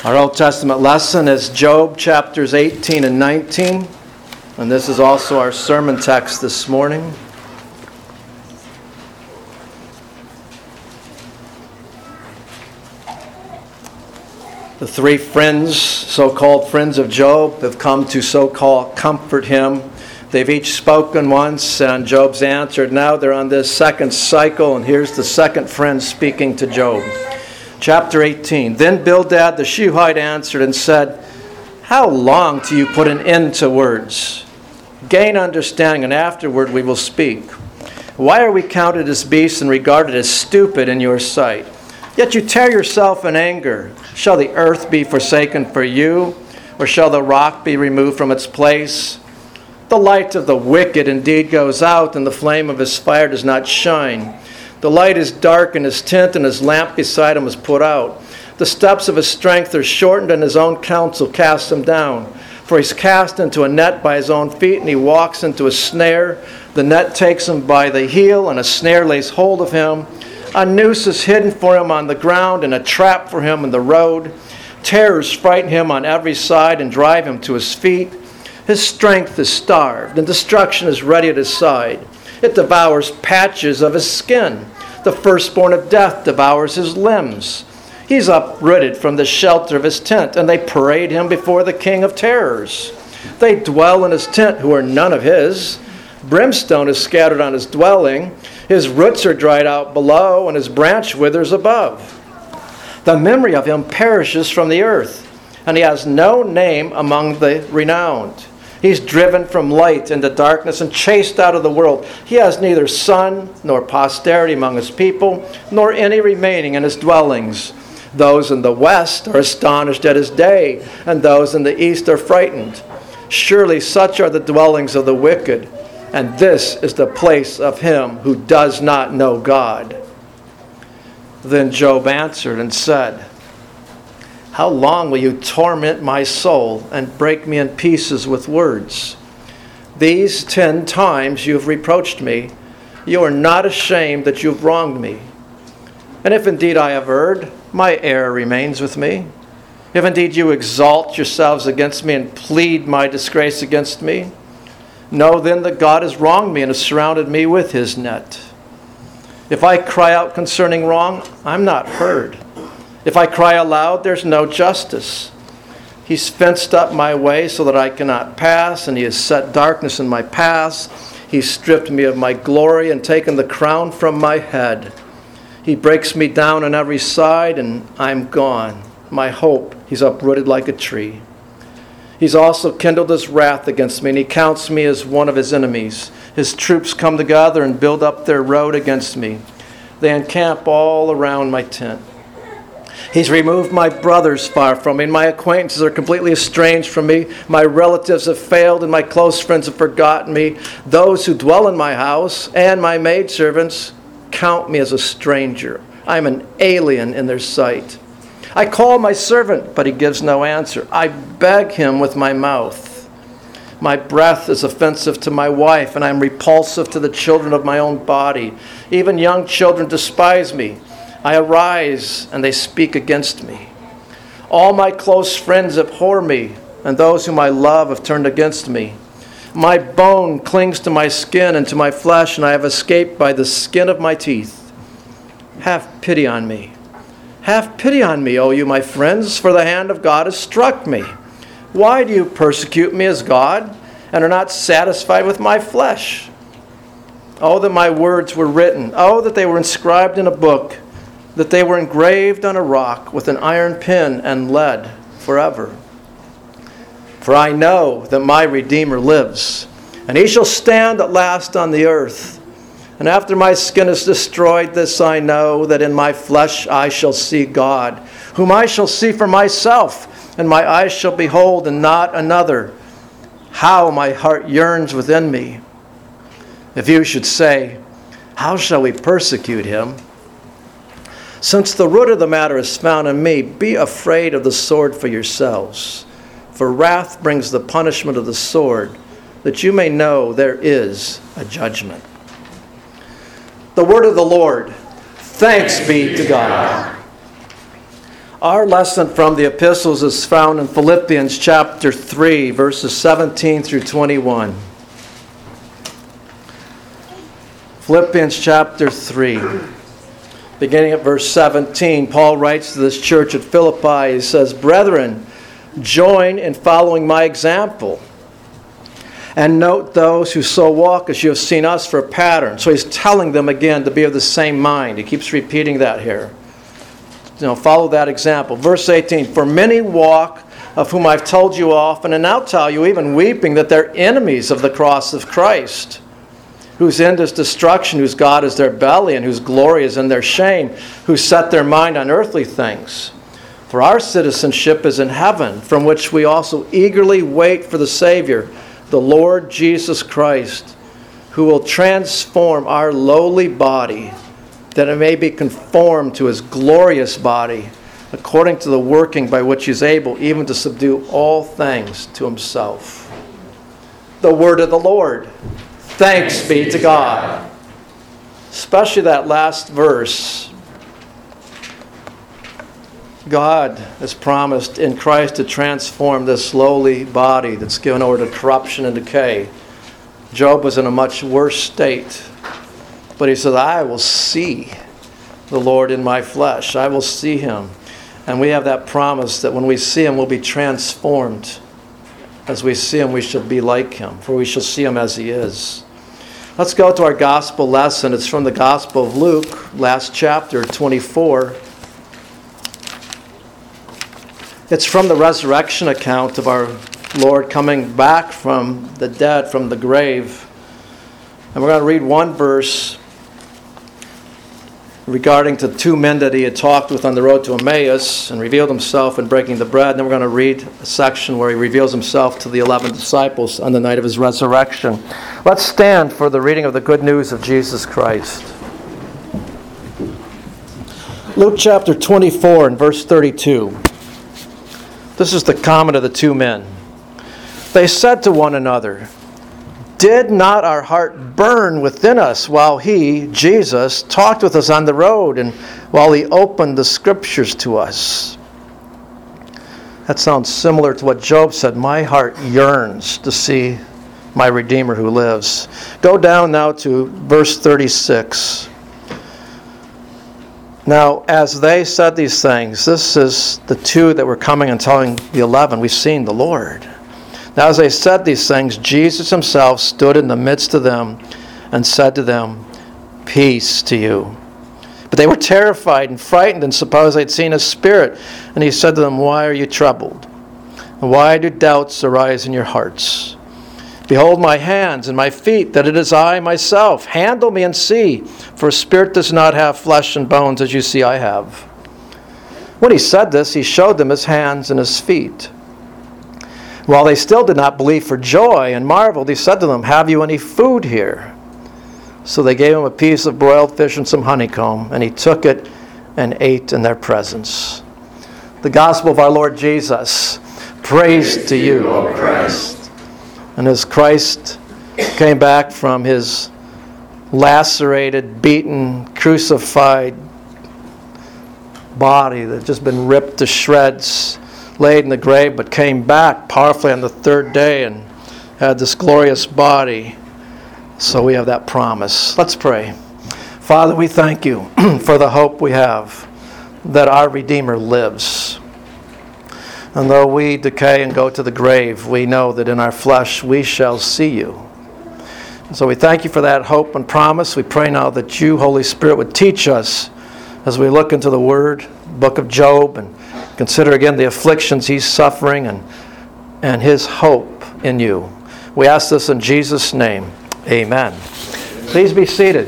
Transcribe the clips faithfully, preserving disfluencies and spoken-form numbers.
Our Old Testament lesson is Job chapters eighteen and nineteen, and this is also our sermon text this morning. The three friends, so-called friends of Job, have come to so-called comfort him. They've each spoken once, and Job's answered. Now they're on this second cycle, and here's the second friend speaking to Job. Chapter eighteen. Then Bildad the Shuhite answered and said, "How long till you put an end to words? Gain understanding, and afterward we will speak. Why are we counted as beasts and regarded as stupid in your sight? Yet you tear yourself in anger. Shall the earth be forsaken for you, or shall the rock be removed from its place? The light of the wicked indeed goes out, and the flame of his fire does not shine. The light is dark in his tent, and his lamp beside him is put out. The steps of his strength are shortened, and his own counsel casts him down. For he's cast into a net by his own feet, and he walks into a snare. The net takes him by the heel, and a snare lays hold of him. A noose is hidden for him on the ground, and a trap for him in the road. Terrors frighten him on every side and drive him to his feet. His strength is starved, and destruction is ready at his side. It devours patches of his skin. The firstborn of death devours his limbs. He's uprooted from the shelter of his tent, and they parade him before the king of terrors. They dwell in his tent who are none of his. Brimstone is scattered on his dwelling. His roots are dried out below, and his branch withers above. The memory of him perishes from the earth, and he has no name among the renowned. He's driven from light into darkness and chased out of the world. He has neither son nor posterity among his people, nor any remaining in his dwellings. Those in the west are astonished at his day, and those in the east are frightened. Surely such are the dwellings of the wicked, and this is the place of him who does not know God." Then Job answered and said, "How long will you torment my soul and break me in pieces with words? These ten times you have reproached me. You are not ashamed that you have wronged me. And if indeed I have erred, my error remains with me. If indeed you exalt yourselves against me and plead my disgrace against me, know then that God has wronged me and has surrounded me with his net. If I cry out concerning wrong, I'm not heard. If I cry aloud, there's no justice. He's fenced up my way so that I cannot pass, and he has set darkness in my paths. He's stripped me of my glory and taken the crown from my head. He breaks me down on every side, and I'm gone. My hope, he's uprooted like a tree. He's also kindled his wrath against me, and he counts me as one of his enemies. His troops come together and build up their road against me. They encamp all around my tent. He's removed my brothers far from me, and my acquaintances are completely estranged from me. My relatives have failed, and my close friends have forgotten me. Those who dwell in my house and my maidservants count me as a stranger. I'm an alien in their sight. I call my servant, but he gives no answer. I beg him with my mouth. My breath is offensive to my wife, and I'm repulsive to the children of my own body. Even young children despise me. I arise, and they speak against me. All my close friends abhor me, and those whom I love have turned against me. My bone clings to my skin and to my flesh, and I have escaped by the skin of my teeth. Have pity on me. Have pity on me, O you my friends, for the hand of God has struck me. Why do you persecute me as God, and are not satisfied with my flesh? Oh, that my words were written. Oh, that they were inscribed in a book, that they were engraved on a rock with an iron pen and lead forever. For I know that my Redeemer lives, and he shall stand at last on the earth. And after my skin is destroyed, this I know, that in my flesh I shall see God, whom I shall see for myself, and my eyes shall behold, and not another. How my heart yearns within me. If you should say, how shall we persecute him? Since the root of the matter is found in me, be afraid of the sword for yourselves. For wrath brings the punishment of the sword, that you may know there is a judgment. The word of the Lord. Thanks be to God. Our lesson from the epistles is found in Philippians chapter three, verses seventeen through twenty-one. Philippians chapter three, beginning at verse seventeen, Paul writes to this church at Philippi, he says, "Brethren, join in following my example, and note those who so walk as you have seen us for a pattern." So he's telling them again to be of the same mind. He keeps repeating that here. You know, follow that example. Verse eighteen, "For many walk, of whom I've told you often, and now tell you, even weeping, that they're enemies of the cross of Christ, whose end is destruction, whose God is their belly, and whose glory is in their shame, who set their mind on earthly things. For our citizenship is in heaven, from which we also eagerly wait for the Savior, the Lord Jesus Christ, who will transform our lowly body, that it may be conformed to his glorious body, according to the working by which he is able even to subdue all things to himself." The word of the Lord. Thanks be to God. Especially that last verse. God has promised in Christ to transform this lowly body that's given over to corruption and decay. Job was in a much worse state. But he said, "I will see the Lord in my flesh. I will see him." And we have that promise that when we see him, we'll be transformed. As we see him, we shall be like him, for we shall see him as he is. Let's go to our gospel lesson. It's from the Gospel of Luke, last chapter, twenty-four. It's from the resurrection account of our Lord coming back from the dead, from the grave. And we're going to read one verse regarding the two men that he had talked with on the road to Emmaus and revealed himself in breaking the bread. And then we're going to read a section where he reveals himself to the eleven disciples on the night of his resurrection. Let's stand for the reading of the good news of Jesus Christ. Luke chapter twenty-four and verse thirty-two. This is the comment of the two men. They said to one another, "Did not our heart burn within us while he, Jesus, talked with us on the road and while he opened the scriptures to us?" That sounds similar to what Job said. "My heart yearns to see my Redeemer who lives." Go down now to verse thirty-six. "Now, as they said these things," this is the two that were coming and telling the eleven, "We've seen the Lord. Now as they said these things, Jesus himself stood in the midst of them and said to them, 'Peace to you.' But they were terrified and frightened and supposed they'd seen a spirit. And he said to them, 'Why are you troubled? And why do doubts arise in your hearts? Behold my hands and my feet, that it is I myself. Handle me and see, for a spirit does not have flesh and bones as you see I have.' When he said this, he showed them his hands and his feet. While they still did not believe for joy and marveled, he said to them, 'Have you any food here?' So they gave him a piece of broiled fish and some honeycomb, and he took it and ate in their presence." The gospel of our Lord Jesus. Praise, Praise to you, O Christ. And as Christ came back from his lacerated, beaten, crucified body that had just been ripped to shreds, laid in the grave, but came back powerfully on the third day and had this glorious body. So we have that promise. Let's pray. Father, we thank you for the hope we have that our Redeemer lives. And though we decay and go to the grave, we know that in our flesh we shall see you. And so we thank you for that hope and promise. We pray now that you, Holy Spirit, would teach us as we look into the Word, book of Job, and consider again the afflictions he's suffering and, and his hope in you. We ask this in Jesus' name. Amen. Please be seated.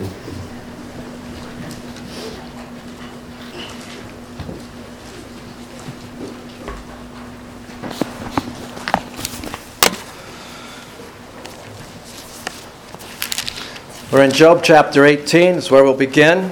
We're in Job chapter eighteen. That's where we'll begin.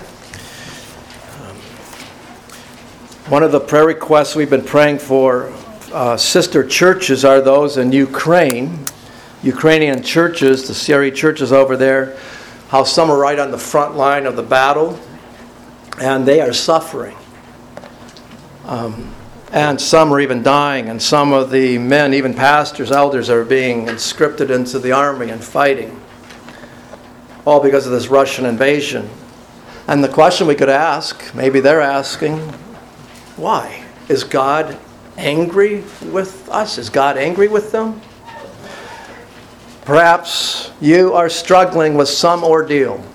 One of the prayer requests we've been praying for uh, sister churches are those in Ukraine, Ukrainian churches, the C R E churches over there, how some are right on the front line of the battle, and they are suffering. Um, and some are even dying, and some of the men, even pastors, elders, are being conscripted into the army and fighting. All because of this Russian invasion. And the question we could ask, maybe they're asking, why? Is God angry with us? Is God angry with them? Perhaps you are struggling with some ordeal.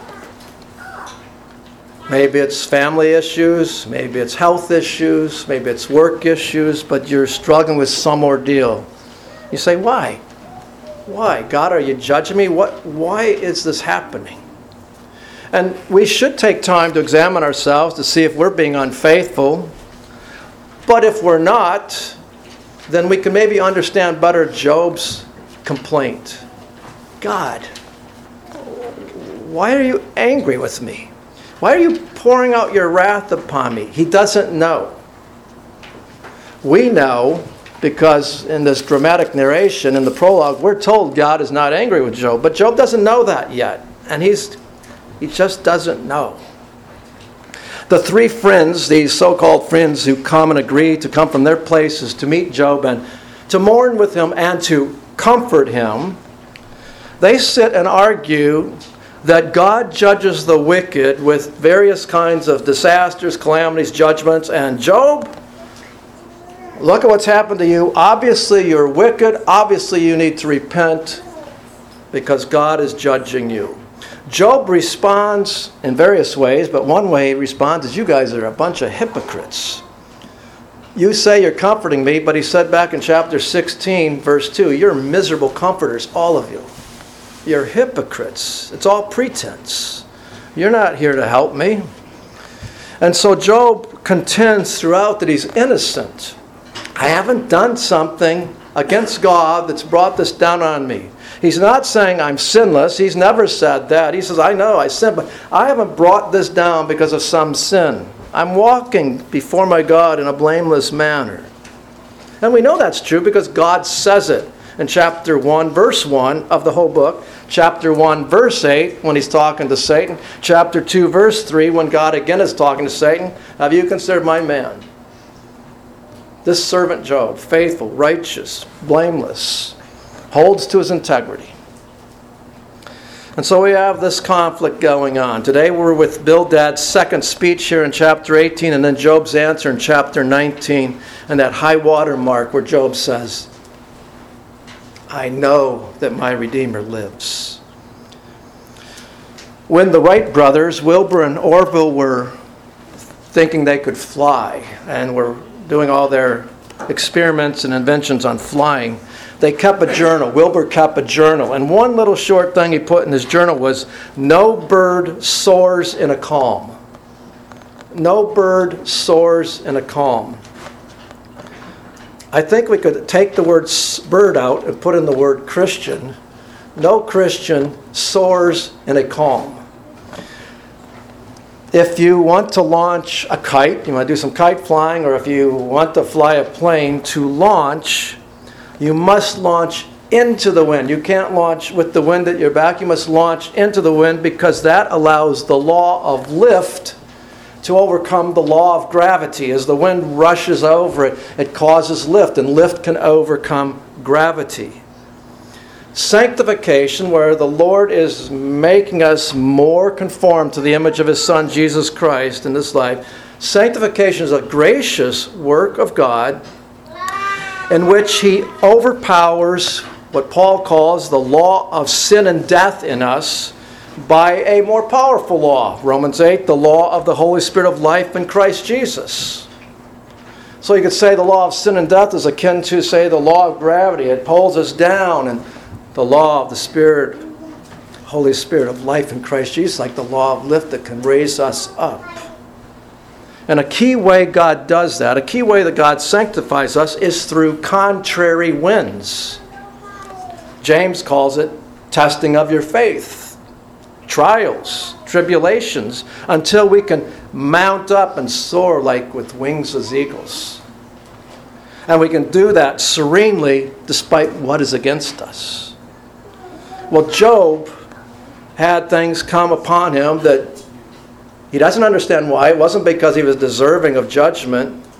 Maybe it's family issues, maybe it's health issues, maybe it's work issues, but you're struggling with some ordeal. You say, why? Why? God, are you judging me? What? Why is this happening? And we should take time to examine ourselves to see if we're being unfaithful. But if we're not, then we can maybe understand better Job's complaint. God, why are you angry with me? Why are you pouring out your wrath upon me? He doesn't know. We know because in this dramatic narration, in the prologue, we're told God is not angry with Job. But Job doesn't know that yet. And he's he just doesn't know. The three friends, these so-called friends who come and agree to come from their places to meet Job and to mourn with him and to comfort him, they sit and argue that God judges the wicked with various kinds of disasters, calamities, judgments, and Job, look at what's happened to you. Obviously you're wicked. Obviously you need to repent because God is judging you. Job responds in various ways, but one way he responds is, you guys are a bunch of hypocrites. You say you're comforting me, but he said back in chapter sixteen, verse two, you're miserable comforters, all of you. You're hypocrites. It's all pretense. You're not here to help me. And so Job contends throughout that he's innocent. I haven't done something against God that's brought this down on me. He's not saying I'm sinless. He's never said that. He says, I know I sin, but I haven't brought this down because of some sin. I'm walking before my God in a blameless manner. And we know that's true because God says it in chapter one, verse one of the whole book. Chapter one, verse eight, when he's talking to Satan. Chapter two, verse three, when God again is talking to Satan. Have you considered my man? This servant Job, faithful, righteous, blameless, holds to his integrity. And so we have this conflict going on. Today we're with Bildad's second speech here in chapter eighteen, and then Job's answer in chapter nineteen, and that high water mark where Job says, I know that my Redeemer lives. When the Wright brothers, Wilbur and Orville, were thinking they could fly and were doing all their experiments and inventions on flying, they kept a journal. Wilbur kept a journal. And one little short thing he put in his journal was, no bird soars in a calm. No bird soars in a calm. I think we could take the word bird out and put in the word Christian. No Christian soars in a calm. If you want to launch a kite, you want to do some kite flying, or if you want to fly a plane, to launch, you must launch into the wind. You can't launch with the wind at your back. You must launch into the wind because that allows the law of lift to overcome the law of gravity. As the wind rushes over it, it causes lift, and lift can overcome gravity. Sanctification, where the Lord is making us more conformed to the image of His Son, Jesus Christ, in this life. Sanctification is a gracious work of God in which He overpowers what Paul calls the law of sin and death in us by a more powerful law. Romans eight, the law of the Holy Spirit of life in Christ Jesus. So you could say the law of sin and death is akin to, say, the law of gravity. It pulls us down, and the law of the Spirit, Holy Spirit of life in Christ Jesus, like the law of lift that can raise us up. And a key way God does that, a key way that God sanctifies us, is through contrary winds. James calls it testing of your faith. Trials, tribulations, until we can mount up and soar like with wings as eagles. And we can do that serenely despite what is against us. Well, Job had things come upon him that he doesn't understand why. It wasn't because he was deserving of judgment.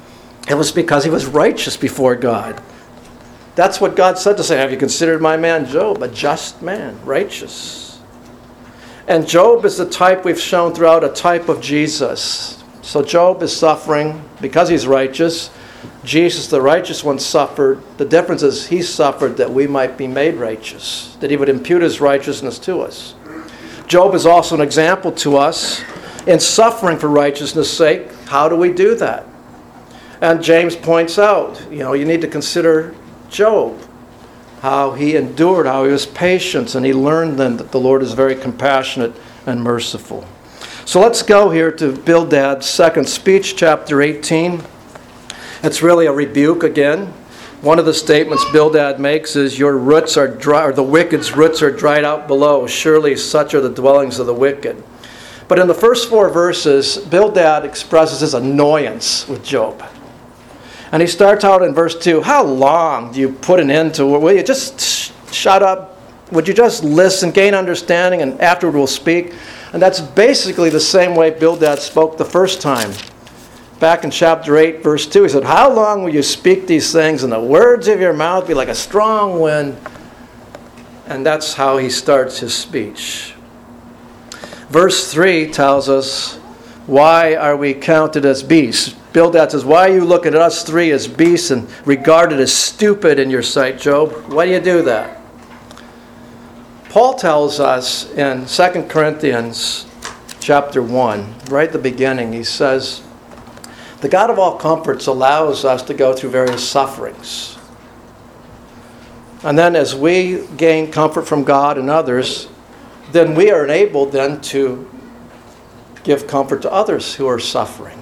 It was because he was righteous before God. That's what God said to say. Have you considered my man Job, a just man, righteous? And Job is the type we've shown throughout, a type of Jesus. So Job is suffering because he's righteous. Jesus, the righteous one, suffered. The difference is he suffered that we might be made righteous, that he would impute his righteousness to us. Job is also an example to us in suffering for righteousness' sake. How do we do that? And James points out, you know, you need to consider Job, how he endured, how he was patient, and he learned then that the Lord is very compassionate and merciful. So let's go here to Bildad's second speech, chapter eighteen. It's really a rebuke again. One of the statements Bildad makes is, your roots are dry, or the wicked's roots are dried out below. Surely such are the dwellings of the wicked. But in the first four verses, Bildad expresses his annoyance with Job. And he starts out in verse two, how long do you put an end to it? Will you just sh- shut up? Would you just listen, gain understanding, and afterward we'll speak? And that's basically the same way Bildad spoke the first time. Back in chapter eight, verse two, he said, how long will you speak these things, and the words of your mouth be like a strong wind? And that's how he starts his speech. Verse three tells us, why are we counted as beasts? Bildad says, why are you looking at us three as beasts and regarded as stupid in your sight, Job? Why do you do that? Paul tells us in Second Corinthians chapter one, right at the beginning, he says, the God of all comforts allows us to go through various sufferings. And then as we gain comfort from God and others, then we are enabled then to give comfort to others who are suffering.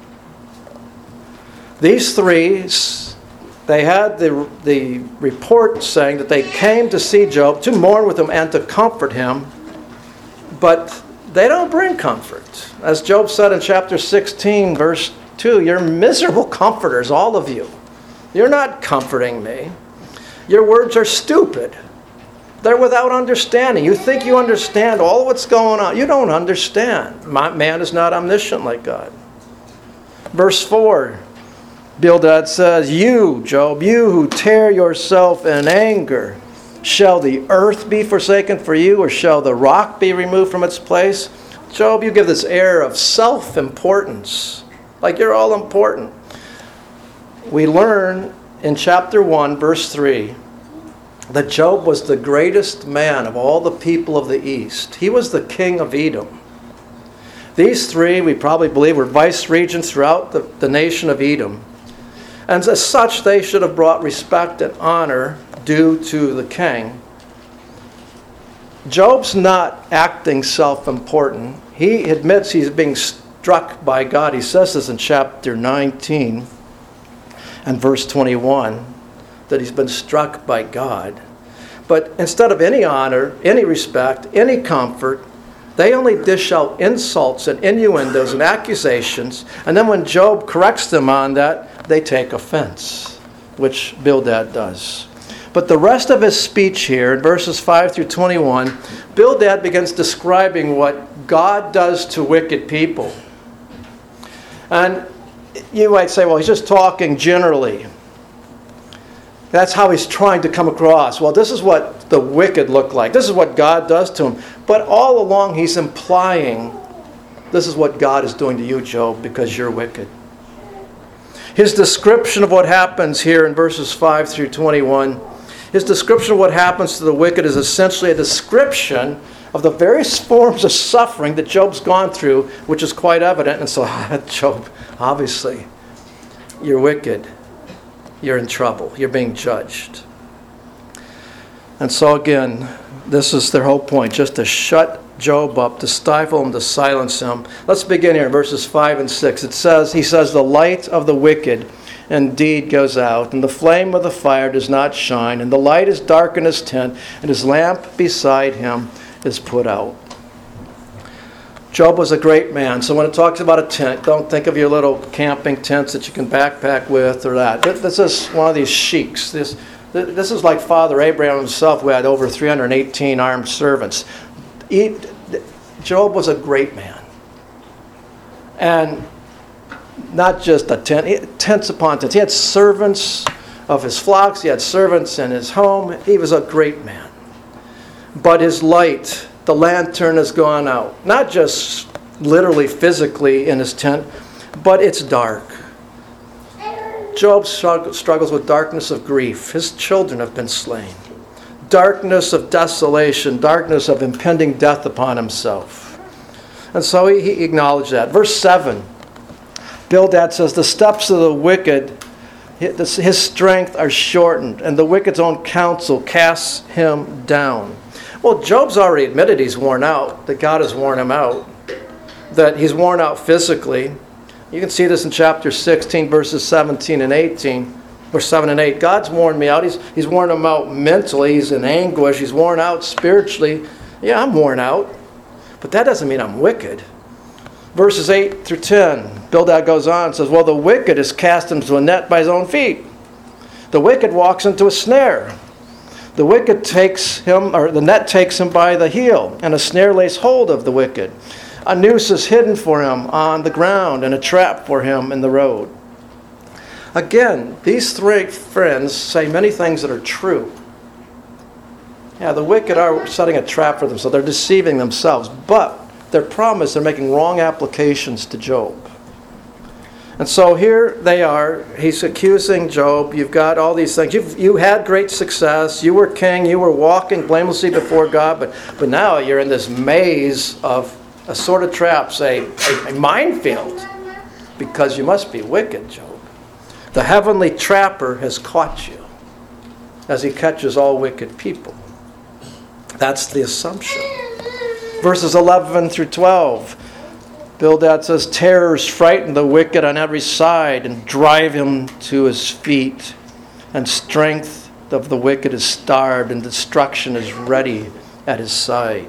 These three, they had the, the report saying that they came to see Job, to mourn with him and to comfort him, but they don't bring comfort. As Job said in chapter sixteen, verse two, you're miserable comforters, all of you. You're not comforting me. Your words are stupid. They're without understanding. You think you understand all what's going on. You don't understand. Man is not omniscient like God. Verse four, Bildad says, you, Job, you who tear yourself in anger, shall the earth be forsaken for you, or shall the rock be removed from its place? Job, you give this air of self-importance, like you're all important. We learn in chapter one, verse three, that Job was the greatest man of all the people of the East. He was the king of Edom. These three, we probably believe, were vice regents throughout the, the nation of Edom. And as such, they should have brought respect and honor due to the king. Job's not acting self-important. He admits he's being struck by God. He says this in chapter nineteen and verse twenty-one, that he's been struck by God. But instead of any honor, any respect, any comfort, they only dish out insults and innuendos and accusations. And then when Job corrects them on that, they take offense, which Bildad does. But the rest of his speech here, in verses five through twenty-one, Bildad begins describing what God does to wicked people. And you might say, well, he's just talking generally. That's how he's trying to come across. Well, this is what the wicked look like. This is what God does to them. But all along he's implying this is what God is doing to you, Job, because you're wicked. His description of what happens here in verses five through twenty-one, his description of what happens to the wicked is essentially a description of the various forms of suffering that Job's gone through, which is quite evident. And so, Job, obviously, you're wicked. You're in trouble. You're being judged. And so again, this is their whole point, just to shut Job up, to stifle him, to silence him. Let's begin here in verses five and six. It says, he says, the light of the wicked indeed goes out, and the flame of the fire does not shine, and the light is dark in his tent, and his lamp beside him is put out. Job was a great man. So when it talks about a tent, don't think of your little camping tents that you can backpack with or that. This is one of these sheiks. This, this is like Father Abraham himself, who had over three hundred eighteen armed servants. He, Job was a great man. And not just a tent, tents upon tents. He had servants of his flocks. He had servants in his home. He was a great man. But his light, the lantern, has gone out. Not just literally, physically in his tent, but it's dark. Job struggles with darkness of grief. His children have been slain. Darkness of desolation, darkness of impending death upon himself. And so he, he acknowledged that. Verse seven, Bildad says, the steps of the wicked, his strength are shortened, and the wicked's own counsel casts him down. Well, Job's already admitted he's worn out, that God has worn him out, that he's worn out physically. You can see this in chapter sixteen, verses seventeen and eighteen, or seven and eight. God's worn me out. He's, he's worn him out mentally. He's in anguish. He's worn out spiritually. Yeah, I'm worn out. But that doesn't mean I'm wicked. Verses eight through ten, Bildad goes on and says, well, the wicked is cast into a net by his own feet. The wicked walks into a snare. The wicked takes him, or the net takes him by the heel, and a snare lays hold of the wicked. A noose is hidden for him on the ground, and a trap for him in the road. Again, these three friends say many things that are true. Yeah, the wicked are setting a trap for themselves. They're deceiving themselves. But their problem is they're making wrong applications to Job. And so here they are. He's accusing Job. You've got all these things. You've, you had great success. You were king. You were walking blamelessly before God. But, but now you're in this maze of a sort of traps, a, a, a minefield. Because you must be wicked, Job. The heavenly trapper has caught you, as he catches all wicked people. That's the assumption. Verses eleven through twelve. Bildad says, terrors frighten the wicked on every side and drive him to his feet. And strength of the wicked is starved, and destruction is ready at his side.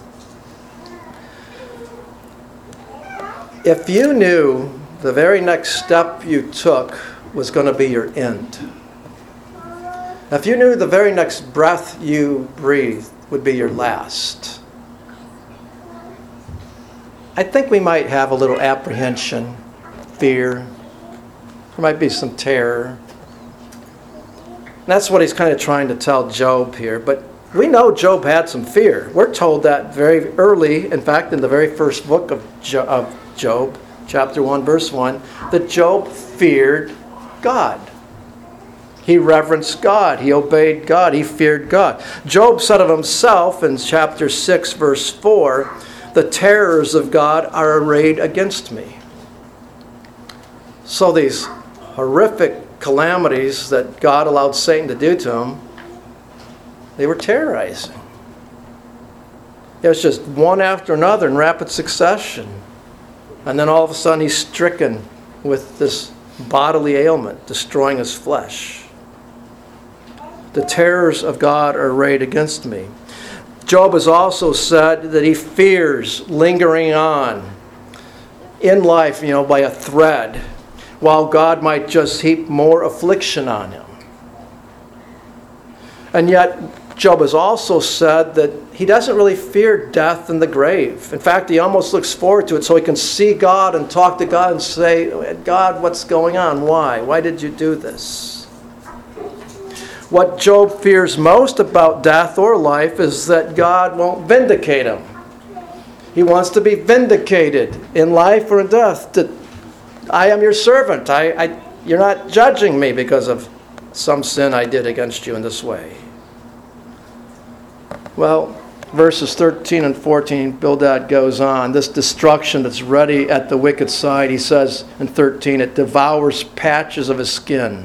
If you knew the very next step you took was going to be your end, if you knew the very next breath you breathed would be your last, I think we might have a little apprehension, fear. There might be some terror. And that's what he's kind of trying to tell Job here. But we know Job had some fear. We're told that very early, in fact, in the very first book of Job, chapter one, verse one, that Job feared God. He reverenced God. He obeyed God. He feared God. Job said of himself in chapter six, verse four, the terrors of God are arrayed against me. So these horrific calamities that God allowed Satan to do to him, they were terrorizing. It was just one after another in rapid succession. And then all of a sudden he's stricken with this bodily ailment, destroying his flesh. The terrors of God are arrayed against me. Job has also said that he fears lingering on in life, you know, by a thread, while God might just heap more affliction on him. And yet, Job has also said that he doesn't really fear death and the grave. In fact, he almost looks forward to it so he can see God and talk to God and say, God, what's going on? Why? Why did you do this? What Job fears most about death or life is that God won't vindicate him. He wants to be vindicated in life or in death. That I am your servant. I, I, you're not judging me because of some sin I did against you in this way. Well, verses thirteen and fourteen, Bildad goes on. This destruction that's ready at the wicked side, he says in thirteen, it devours patches of his skin.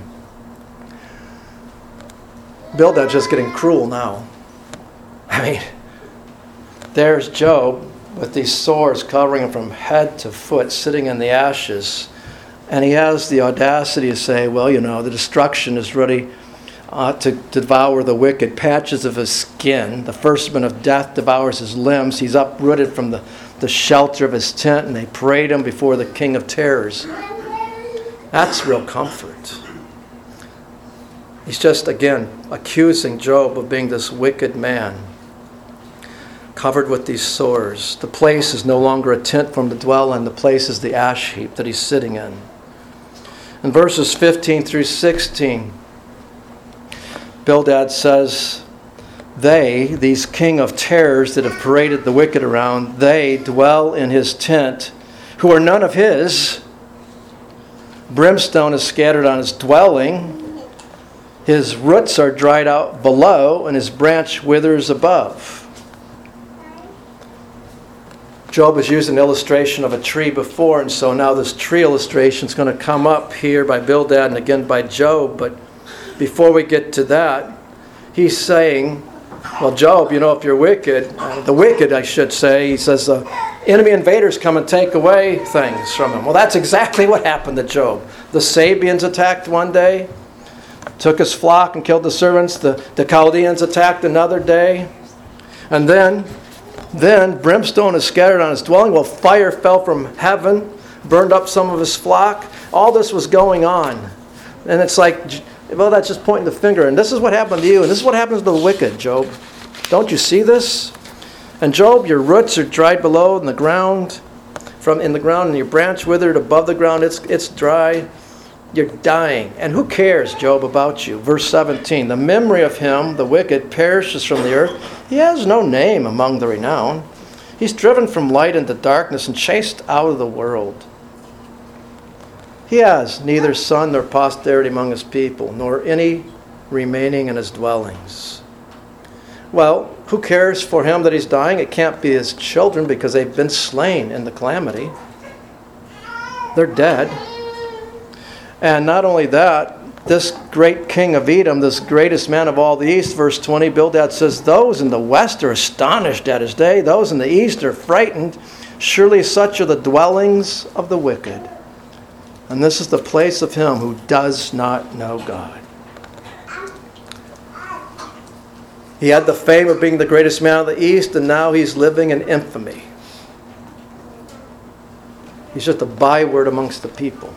Bildad's just getting cruel now. I mean, there's Job with these sores covering him from head to foot, sitting in the ashes. And he has the audacity to say, well, you know, the destruction is ready uh, to, to devour the wicked. Patches of his skin. The firstborn of death devours his limbs. He's uprooted from the, the shelter of his tent, and they parade him before the king of terrors. That's real comfort. He's just, again, accusing Job of being this wicked man, covered with these sores. The place is no longer a tent for him to dwell in. The place is the ash heap that he's sitting in. In verses fifteen through sixteen, Bildad says, they, these king of terrors that have paraded the wicked around, they dwell in his tent, who are none of his. Brimstone is scattered on his dwelling. His roots are dried out below, and his branch withers above. Job has used an illustration of a tree before, and so now this tree illustration is going to come up here by Bildad and again by Job. But before we get to that, he's saying, well, Job, you know, if you're wicked, uh, the wicked, I should say, he says, the uh, enemy invaders come and take away things from him. Well, that's exactly what happened to Job. The Sabians attacked one day, took his flock and killed the servants. The, the Chaldeans attacked another day. And then, then brimstone is scattered on his dwelling. Well, fire fell from heaven, burned up some of his flock. All this was going on. And it's like, well, that's just pointing the finger. And this is what happened to you. And this is what happens to the wicked, Job. Don't you see this? And Job, your roots are dried below in the ground, from in the ground, and your branch withered above the ground. It's it's dry. You're dying. And who cares, Job, about you? Verse seventeen, the memory of him, the wicked, perishes from the earth. He has no name among the renowned. He's driven from light into darkness and chased out of the world. He has neither son nor posterity among his people, nor any remaining in his dwellings. Well, who cares for him that he's dying? It can't be his children because they've been slain in the calamity. They're dead. And not only that, this great king of Edom, this greatest man of all the east, verse twenty, Bildad says, those in the west are astonished at his day. Those in the east are frightened. Surely such are the dwellings of the wicked. And this is the place of him who does not know God. He had the fame of being the greatest man of the East, and now he's living in infamy. He's just a byword amongst the people.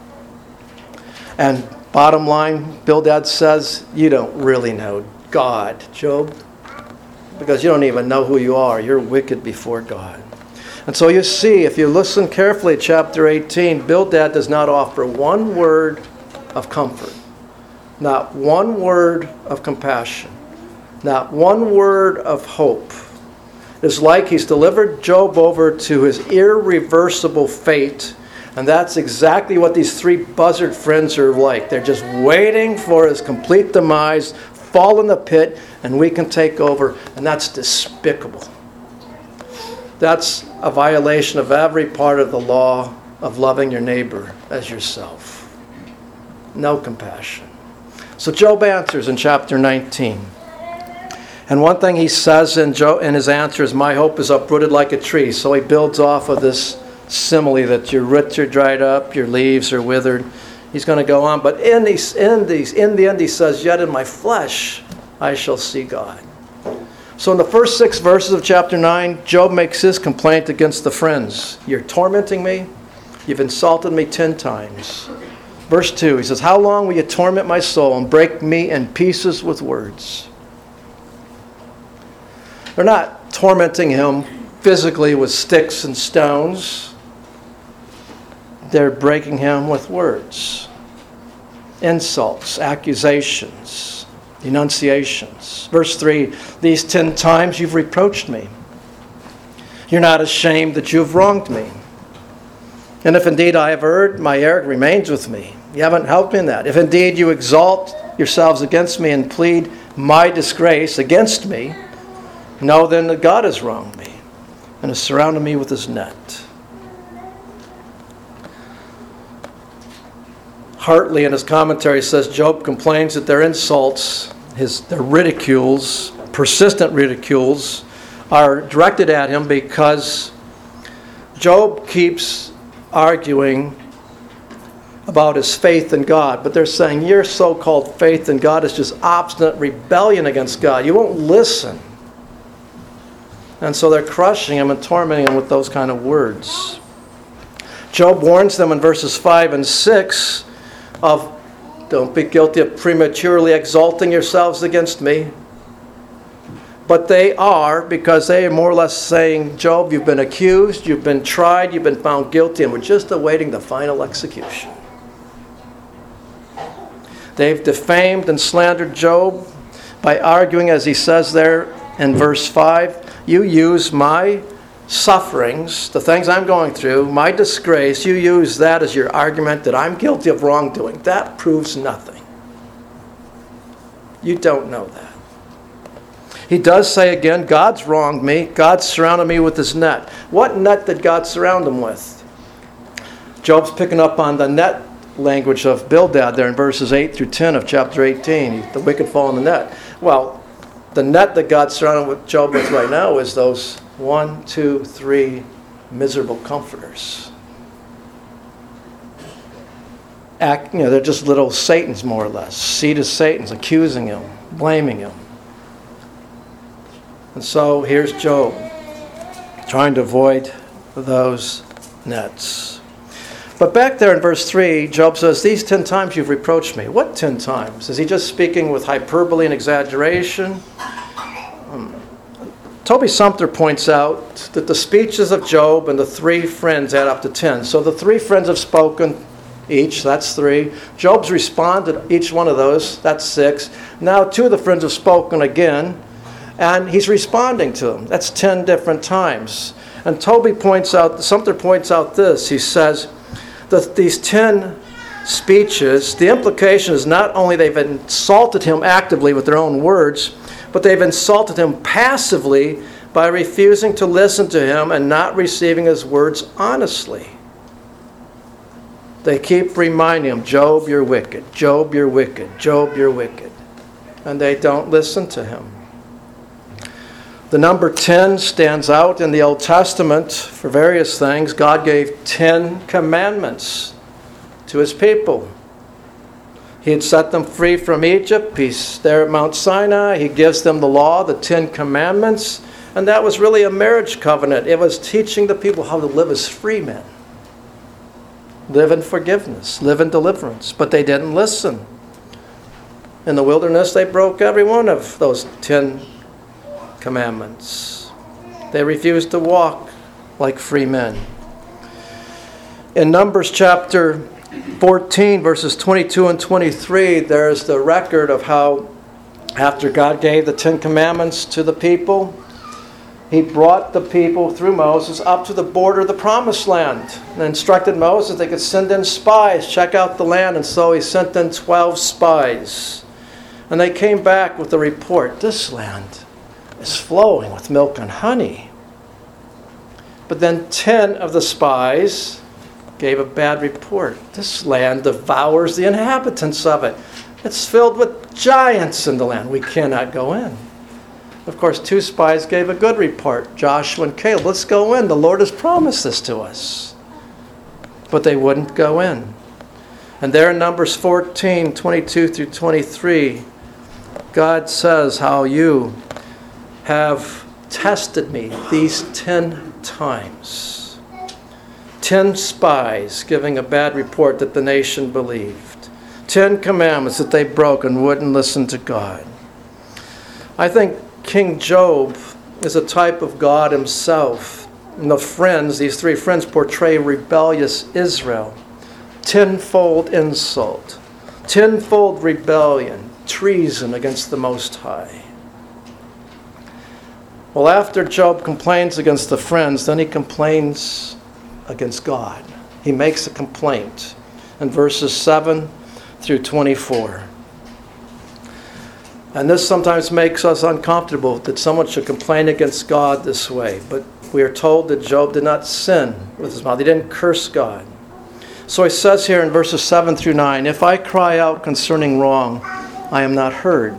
And bottom line, Bildad says, you don't really know God, Job, because you don't even know who you are. You're wicked before God. And so you see, if you listen carefully, chapter eighteen, Bildad does not offer one word of comfort, not one word of compassion, not one word of hope. It's like he's delivered Job over to his irreversible fate, and that's exactly what these three buzzard friends are like. They're just waiting for his complete demise, fall in the pit, and we can take over, and that's despicable. That's a violation of every part of the law of loving your neighbor as yourself. No compassion. So Job answers in chapter nineteen. And one thing he says in, Job, in his answer is, my hope is uprooted like a tree. So he builds off of this simile that your roots are dried up, your leaves are withered. He's going to go on. But in, these, in, these, in the end he says, yet in my flesh I shall see God. So in the first six verses of chapter nine, Job makes his complaint against the friends. You're tormenting me. You've insulted me ten times. Verse two, he says, how long will you torment my soul and break me in pieces with words? They're not tormenting him physically with sticks and stones. They're breaking him with words. Insults, accusations, denunciations. Verse three, these ten times you've reproached me. You're not ashamed that you have wronged me. And if indeed I have erred, my error remains with me. You haven't helped me in that. If indeed you exalt yourselves against me and plead my disgrace against me, know then that God has wronged me and has surrounded me with his net. Hartley in his commentary says Job complains that their insults, his their ridicules, persistent ridicules, are directed at him because Job keeps arguing about his faith in God. But they're saying your so-called faith in God is just obstinate rebellion against God. You won't listen. And so they're crushing him and tormenting him with those kind of words. Job warns them in verses five and six of, don't be guilty of prematurely exalting yourselves against me. But they are, because they are more or less saying, Job, you've been accused, you've been tried, you've been found guilty, and we're just awaiting the final execution. They've defamed and slandered Job by arguing, as he says there in verse five, you use my sufferings, the things I'm going through, my disgrace, you use that as your argument that I'm guilty of wrongdoing. That proves nothing. You don't know that. He does say again, God's wronged me. God's surrounded me with his net. What net did God surround him with? Job's picking up on the net language of Bildad there in verses eight through ten of chapter eighteen. The wicked fall in the net. Well, the net that God's surrounded with Job with right now is those one, two, three miserable comforters. Act, you know, they're just little Satans, more or less. Seed of Satans, accusing him, blaming him. And so here's Job, trying to avoid those nets. But back there in verse three, Job says, these ten times you've reproached me. What ten times? Is he just speaking with hyperbole and exaggeration? Um, Toby Sumter points out that the speeches of Job and the three friends add up to ten. So the three friends have spoken each, that's three. Job's responded each one of those, that's six. Now two of the friends have spoken again, and he's responding to them. That's ten different times. And Toby points out, Sumter points out this, he says, that these ten speeches, the implication is not only they've insulted him actively with their own words, but they've insulted him passively by refusing to listen to him and not receiving his words honestly. They keep reminding him, Job, you're wicked. Job, you're wicked. Job, you're wicked. And they don't listen to him. The number ten stands out in the Old Testament for various things. God gave ten commandments to his people. He had set them free from Egypt. He's there at Mount Sinai. He gives them the law, the Ten Commandments. And that was really a marriage covenant. It was teaching the people how to live as free men. Live in forgiveness. Live in deliverance. But they didn't listen. In the wilderness, they broke every one of those ten commandments. They refused to walk like free men. In Numbers chapter fourteen, verses twenty-two and twenty-three, there's the record of how after God gave the Ten Commandments to the people, he brought the people through Moses up to the border of the Promised Land and instructed Moses they could send in spies, check out the land, and so he sent in twelve spies. And they came back with a report, this land is flowing with milk and honey. But then ten of the spies gave a bad report. This land devours the inhabitants of it. It's filled with giants in the land. We cannot go in. Of course, two spies gave a good report, Joshua and Caleb. Let's go in. The Lord has promised this to us. But they wouldn't go in. And there in Numbers fourteen, twenty-two through twenty-three, God says how you have tested me these ten times. Ten spies giving a bad report that the nation believed. Ten commandments that they broke and wouldn't listen to God. I think King Job is a type of God himself. And the friends, these three friends, portray rebellious Israel. Tenfold insult. Tenfold rebellion. Treason against the Most High. Well, after Job complains against the friends, then he complains against God. He makes a complaint in verses seven through twenty-four. And this sometimes makes us uncomfortable that someone should complain against God this way. But we are told that Job did not sin with his mouth. He didn't curse God. So he says here in verses seven through nine, if I cry out concerning wrong, I am not heard.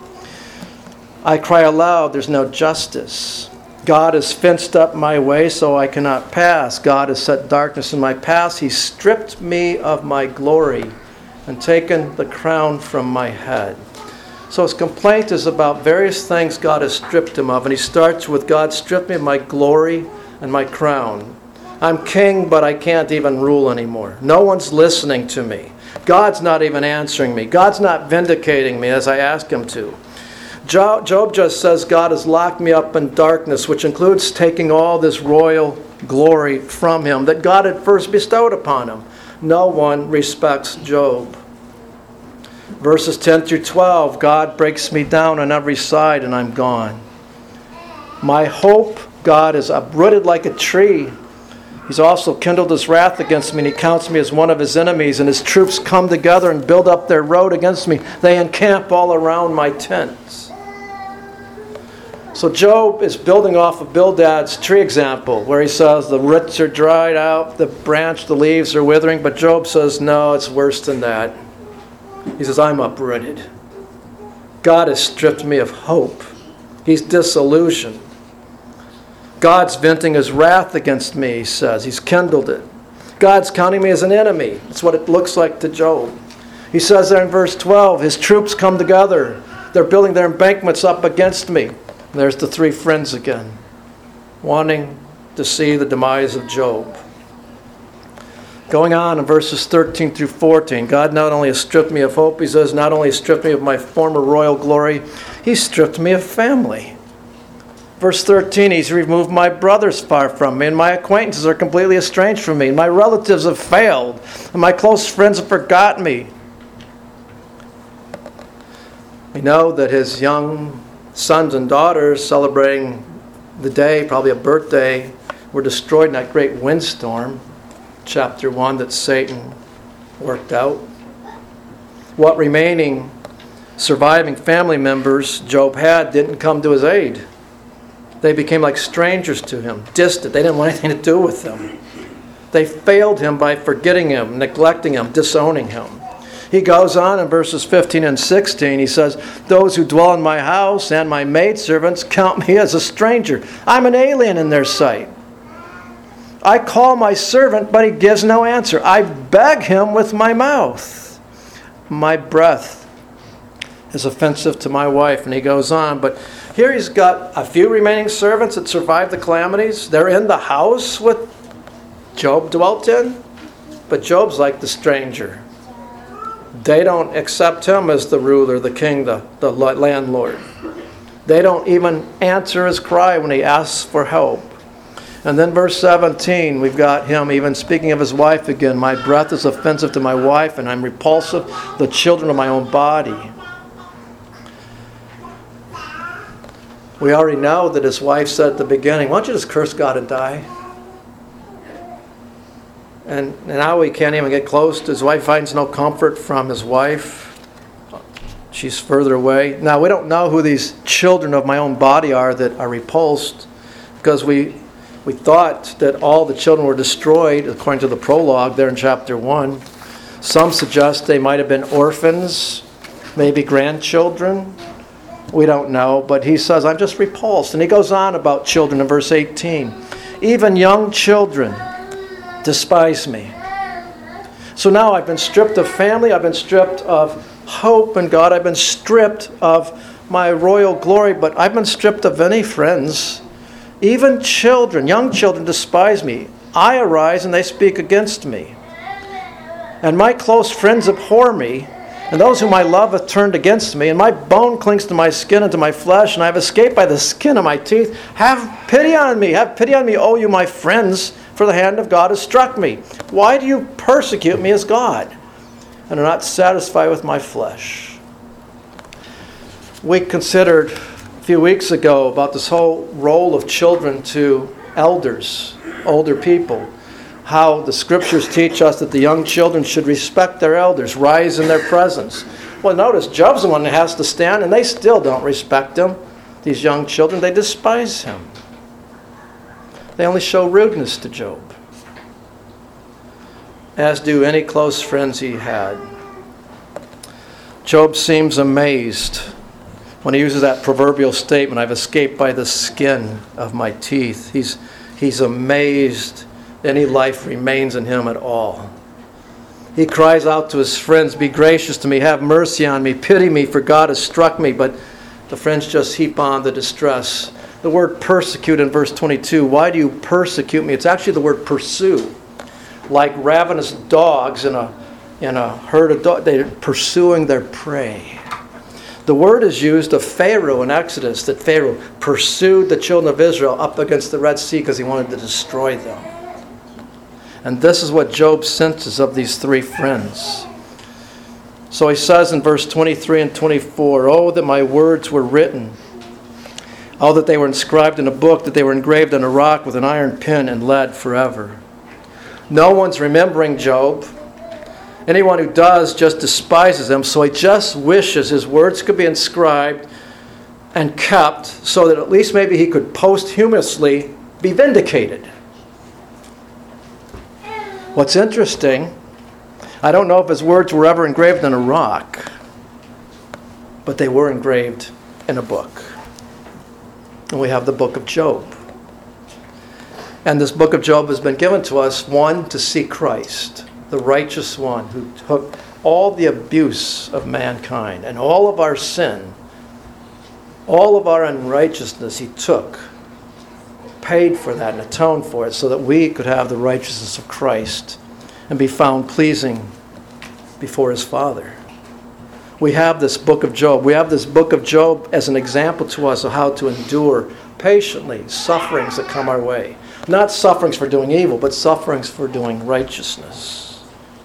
I cry aloud, there's no justice. God has fenced up my way so I cannot pass. God has set darkness in my path. He stripped me of my glory and taken the crown from my head. So his complaint is about various things God has stripped him of. And he starts with, God stripped me of my glory and my crown. I'm king, but I can't even rule anymore. No one's listening to me. God's not even answering me. God's not vindicating me as I ask him to. Job just says God has locked me up in darkness, which includes taking all this royal glory from him that God had first bestowed upon him. No one respects Job. Verses ten through twelve, God breaks me down on every side and I'm gone. My hope, God is uprooted like a tree. He's also kindled his wrath against me, and he counts me as one of his enemies, and his troops come together and build up their road against me. They encamp all around my tents. So Job is building off of Bildad's tree example, where he says the roots are dried out, the branch, the leaves are withering, but Job says, no, it's worse than that. He says, I'm uprooted. God has stripped me of hope. He's disillusioned. God's venting his wrath against me, he says. He's kindled it. God's counting me as an enemy. That's what it looks like to Job. He says there in verse twelve, his troops come together. They're building their embankments up against me. And there's the three friends again, wanting to see the demise of Job. Going on in verses thirteen through fourteen, God not only has stripped me of hope, he says, not only stripped me of my former royal glory, he stripped me of family. Verse thirteen, he's removed my brothers far from me, and my acquaintances are completely estranged from me. My relatives have failed, and my close friends have forgotten me. We know that his young sons and daughters celebrating the day, probably a birthday, were destroyed in that great windstorm, chapter one, that Satan worked out. What remaining surviving family members Job had didn't come to his aid. They became like strangers to him, distant. They didn't want anything to do with him. They failed him by forgetting him, neglecting him, disowning him. He goes on in verses fifteen and sixteen. He says, those who dwell in my house and my maidservants count me as a stranger. I'm an alien in their sight. I call my servant, but he gives no answer. I beg him with my mouth. My breath is offensive to my wife. And he goes on, but here he's got a few remaining servants that survived the calamities. They're in the house with Job dwelt in, but Job's like the stranger. They don't accept him as the ruler, the king, the, the landlord. They don't even answer his cry when he asks for help. And then verse seventeen, we've got him even speaking of his wife again. My breath is offensive to my wife, and I'm repulsive to the children of my own body. We already know that his wife said at the beginning, why don't you just curse God and die? And, and now he can't even get close. His wife finds no comfort from his wife. She's further away. Now, we don't know who these children of my own body are that are repulsed, because we we thought that all the children were destroyed, according to the prologue there in chapter one. Some suggest they might have been orphans, maybe grandchildren. We don't know, but he says, I'm just repulsed. And he goes on about children in verse eighteen. Even young children despise me. So now I've been stripped of family, I've been stripped of hope in God, I've been stripped of my royal glory, but I've been stripped of any friends. Even children, young children despise me. I arise and they speak against me. And my close friends abhor me, and those whom I love have turned against me, and my bone clings to my skin and to my flesh, and I have escaped by the skin of my teeth. Have pity on me, have pity on me, O you my friends, for the hand of God has struck me. Why do you persecute me as God, and are not satisfied with my flesh? We considered a few weeks ago about this whole role of children to elders, older people. How the scriptures teach us that the young children should respect their elders, rise in their presence. Well, notice Job's the one that has to stand, and they still don't respect him. These young children, they despise him. They only show rudeness to Job, as do any close friends he had. Job seems amazed when he uses that proverbial statement, I've escaped by the skin of my teeth. He's, he's amazed any life remains in him at all. He cries out to his friends, be gracious to me, have mercy on me, pity me, for God has struck me. But the friends just heap on the distress. The word persecute in verse twenty-two, why do you persecute me? It's actually the word pursue. Like ravenous dogs in a, in a herd of dogs, they're pursuing their prey. The word is used of Pharaoh in Exodus, that Pharaoh pursued the children of Israel up against the Red Sea because he wanted to destroy them. And this is what Job senses of these three friends. So he says in verse twenty-three and twenty-four, "Oh, that my words were written. Oh, that they were inscribed in a book, that they were engraved on a rock with an iron pen and lead forever." No one's remembering Job. Anyone who does just despises him, so he just wishes his words could be inscribed and kept so that at least maybe he could posthumously be vindicated. What's interesting, I don't know if his words were ever engraved on a rock, but they were engraved in a book. And we have the book of Job. And this book of Job has been given to us, one, to see Christ, the righteous one who took all the abuse of mankind and all of our sin, all of our unrighteousness he took, paid for that and atoned for it so that we could have the righteousness of Christ and be found pleasing before his Father. We have this book of Job. We have this book of Job as an example to us of how to endure patiently sufferings that come our way. Not sufferings for doing evil, but sufferings for doing righteousness.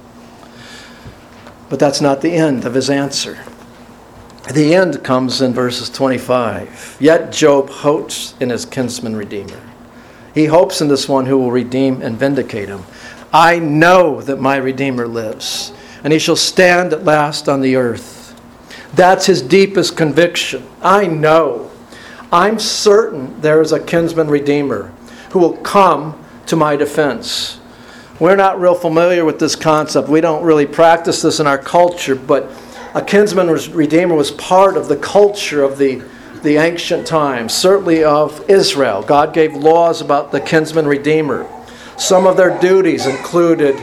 But that's not the end of his answer. The end comes in verses twenty-five. Yet Job hopes in his kinsman redeemer. He hopes in this one who will redeem and vindicate him. I know that my Redeemer lives, and he shall stand at last on the earth. That's his deepest conviction. I know. I'm certain there is a kinsman redeemer who will come to my defense. We're not real familiar with this concept. We don't really practice this in our culture, but a kinsman redeemer was part of the culture of the, the ancient times, certainly of Israel. God gave laws about the kinsman redeemer. Some of their duties included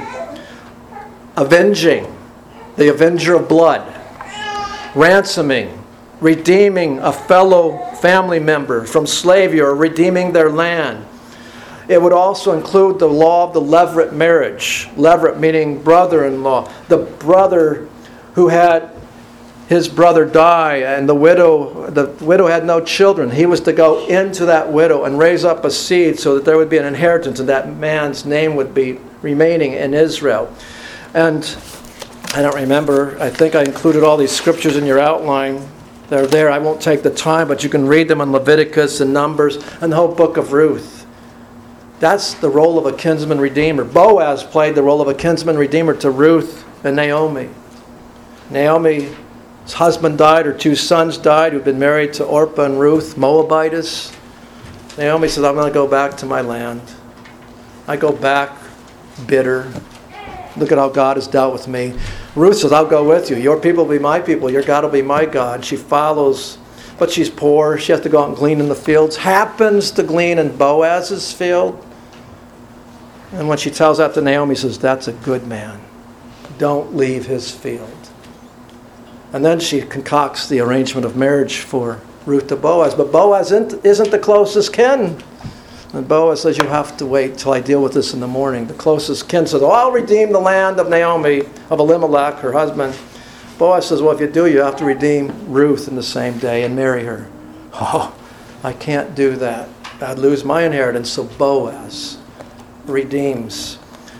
avenging, the avenger of blood, ransoming, redeeming a fellow family member from slavery or redeeming their land. It would also include the law of the levirate marriage. Levirate meaning brother-in-law. The brother who had his brother die and the widow, the widow had no children. He was to go into that widow and raise up a seed so that there would be an inheritance and that man's name would be remaining in Israel. And I don't remember, I think I included all these scriptures in your outline. They're there. I won't take the time, but you can read them in Leviticus and Numbers and the whole book of Ruth. That's the role of a kinsman redeemer. Boaz played the role of a kinsman redeemer to Ruth and Naomi. Naomi's husband died, her two sons died, who'd been married to Orpah and Ruth, Moabitess. Naomi says, I'm going to go back to my land. I go back bitter. Look at how God has dealt with me. Ruth says, I'll go with you. Your people will be my people. Your God will be my God. She follows, but she's poor. She has to go out and glean in the fields. Happens to glean in Boaz's field. And when she tells that to Naomi, she says, that's a good man. Don't leave his field. And then she concocts the arrangement of marriage for Ruth to Boaz. But Boaz isn't the closest kin. And Boaz says, you have to wait till I deal with this in the morning. The closest kin says, oh, I'll redeem the land of Naomi, of Elimelech, her husband. Boaz says, well, if you do, you have to redeem Ruth in the same day and marry her. Oh, I can't do that. I'd lose my inheritance. So Boaz redeems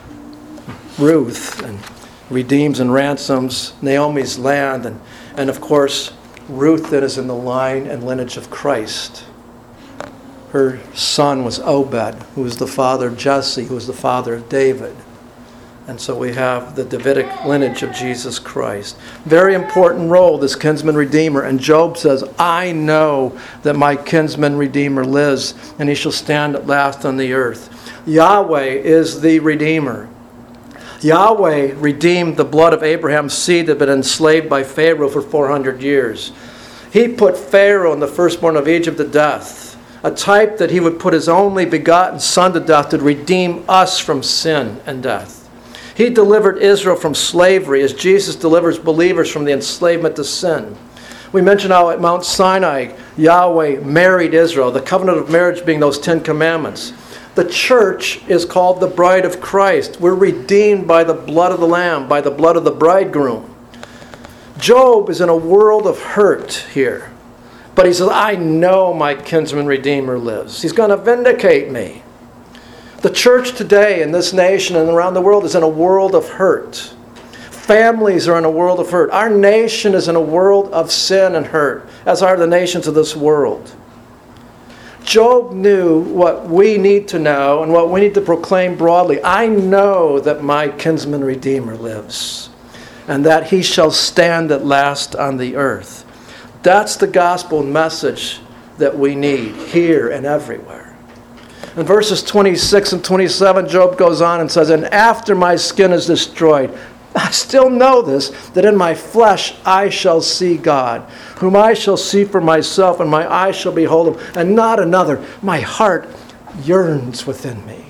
Ruth and redeems and ransoms Naomi's land. And, and of course, Ruth then is in the line and lineage of Christ. Her son was Obed, who was the father of Jesse, who was the father of David. And so we have the Davidic lineage of Jesus Christ. Very important role, this kinsman redeemer. And Job says, I know that my kinsman redeemer lives, and he shall stand at last on the earth. Yahweh is the redeemer. Yahweh redeemed the blood of Abraham's seed that had been enslaved by Pharaoh for four hundred years. He put Pharaoh and the firstborn of Egypt to death, a type that he would put his only begotten son to death to redeem us from sin and death. He delivered Israel from slavery as Jesus delivers believers from the enslavement to sin. We mentioned how at Mount Sinai, Yahweh married Israel, the covenant of marriage being those Ten Commandments. The church is called the bride of Christ. We're redeemed by the blood of the Lamb, by the blood of the bridegroom. Job is in a world of hurt here. But he says, I know my kinsman redeemer lives. He's going to vindicate me. The church today in this nation and around the world is in a world of hurt. families are in a world of hurt. Our nation is in a world of sin and hurt, as are the nations of this world. Job knew what we need to know and what we need to proclaim broadly. I know that my kinsman Redeemer lives, and that he shall stand at last on the earth. That's the gospel message that we need here and everywhere. In verses twenty-six and twenty-seven, Job goes on and says, "And after my skin is destroyed, I still know this, that in my flesh I shall see God, whom I shall see for myself, and my eyes shall behold him, and not another. My heart yearns within me."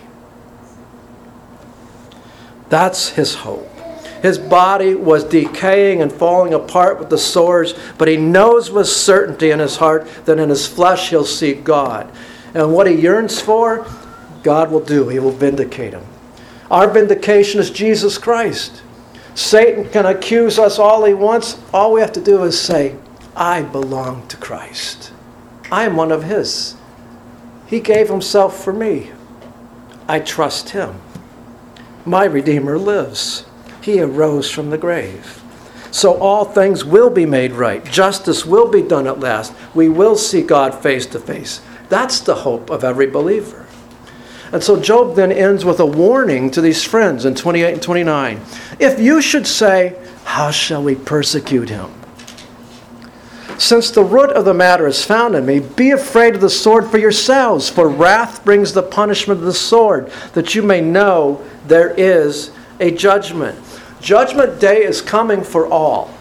That's his hope. His body was decaying and falling apart with the sores, but he knows with certainty in his heart that in his flesh he'll see God. And what he yearns for, God will do. He will vindicate him. Our vindication is Jesus Christ. Satan can accuse us all he wants. All we have to do is say, I belong to Christ. I am one of his. He gave himself for me. I trust him. My Redeemer lives. He arose from the grave. So all things will be made right. Justice will be done at last. We will see God face to face. That's the hope of every believer. And so Job then ends with a warning to these friends in twenty-eight and twenty-nine. If you should say, how shall we persecute him? Since the root of the matter is found in me, be afraid of the sword for yourselves, for wrath brings the punishment of the sword, that you may know there is a judgment. Judgment day is coming for all.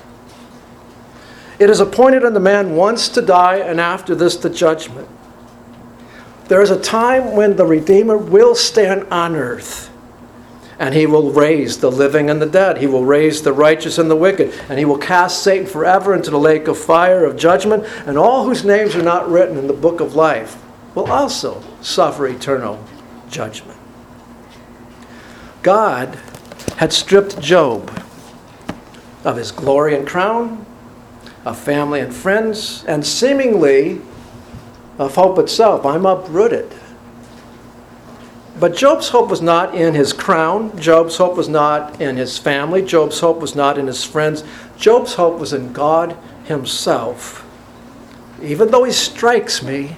It is appointed unto man once to die, and after this the judgment. There is a time when the Redeemer will stand on earth, and he will raise the living and the dead. He will raise the righteous and the wicked, and he will cast Satan forever into the lake of fire of judgment, and all whose names are not written in the book of life will also suffer eternal judgment. God had stripped Job of his glory and crown, of family and friends, and seemingly of hope itself. I'm uprooted. But Job's hope was not in his crown. Job's hope was not in his family. Job's hope was not in his friends. Job's hope was in God himself. Even though he strikes me,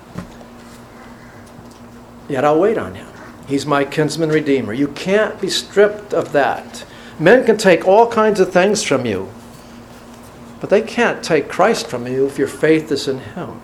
yet I'll wait on him. He's my kinsman redeemer. You can't be stripped of that. Men can take all kinds of things from you, but they can't take Christ from you if your faith is in him.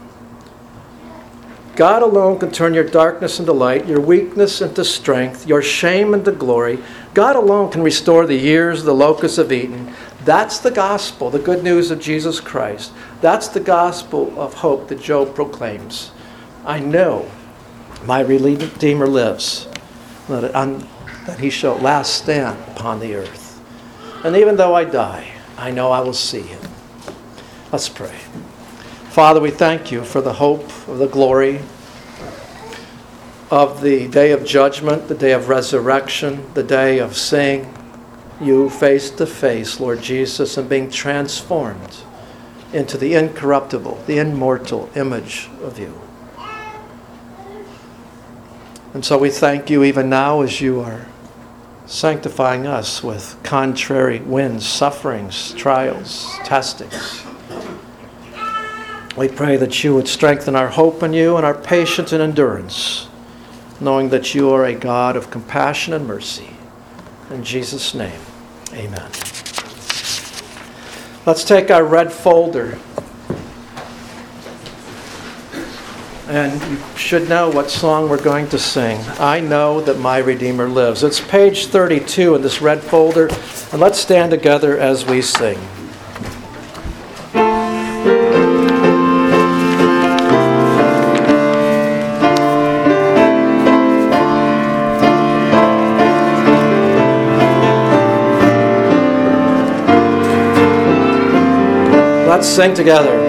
God alone can turn your darkness into light, your weakness into strength, your shame into glory. God alone can restore the years the locusts have eaten. That's the gospel, the good news of Jesus Christ. That's the gospel of hope that Job proclaims. I know my Redeemer lives, that, I'm, that he shall last stand upon the earth. And even though I die, I know I will see him. Let's pray. Father, we thank you for the hope of the glory of the day of judgment, the day of resurrection, the day of seeing you face to face, Lord Jesus, and being transformed into the incorruptible, the immortal image of you. And so we thank you even now as you are sanctifying us with contrary winds, sufferings, trials, testings. We pray that you would strengthen our hope in you and our patience and endurance, knowing that you are a God of compassion and mercy. In Jesus' name, amen. Let's take our red folder. And you should know what song we're going to sing. I know that my Redeemer lives. It's page thirty-two in this red folder. And let's stand together as we sing. Let's sing together.